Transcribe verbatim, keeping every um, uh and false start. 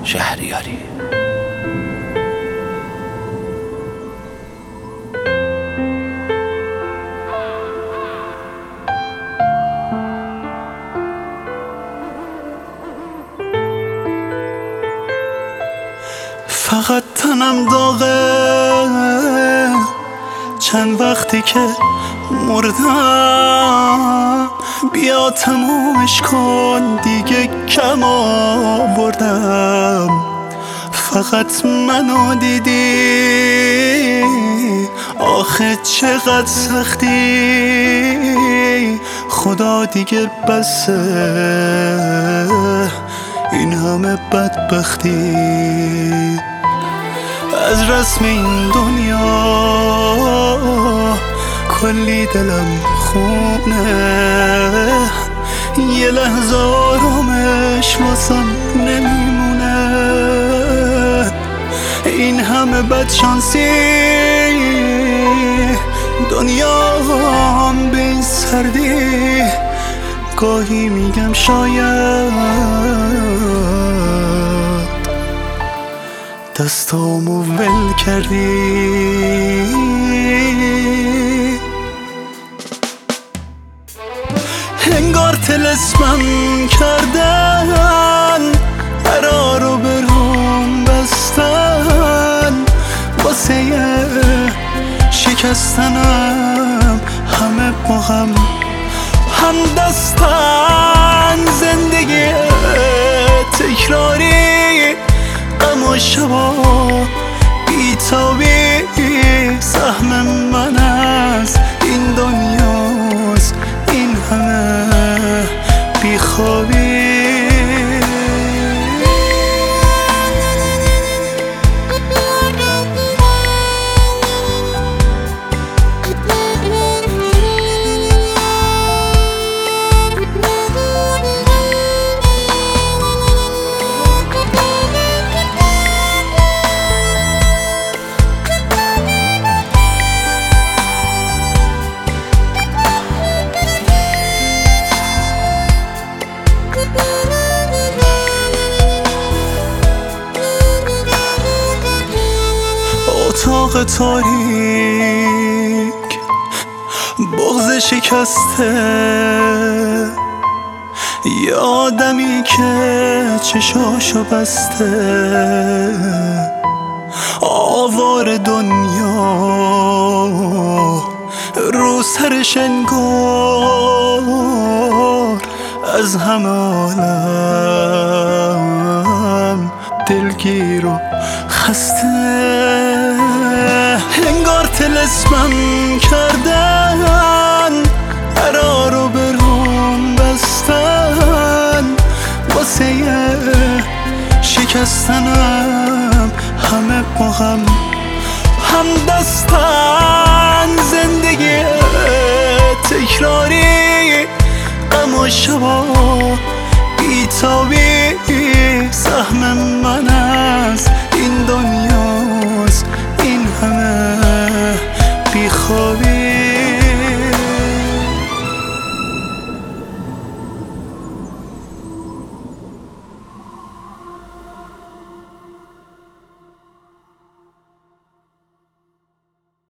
شهریاری. فقط تنم داغه، چند وقتی که مردم، بیا تمومش کن دیگه، کم آوردم. فقط منو دیدی، آخه چقدر سختی، خدا دیگه بسه این همه بدبختی. از رسم این دنیا کلی دلم خونه، یه لحظه آرامش واسم نمیمونه. این همه بدشانسی، دنیا هم به این سردی، گاهی میگم شاید دستامو ول کردی. انگار طلسمم کردن، قرارو برام بستن، واسه شکستنم همه با هم هم دستن. زندگی تکراری، غم و شبا بیتابی، سهم من از این دنیاست، این همه بیخوابی. اتاق تاریک، بغض شکسته، یه آدمی که چشاشو بسته، آوار دنیا رو سرش انگار از همه عالم دلگیر و خسته. انگار طلسمم کردن، قرارو برام بستن، واسه شکستنم همه با هم هم دستن. زندگی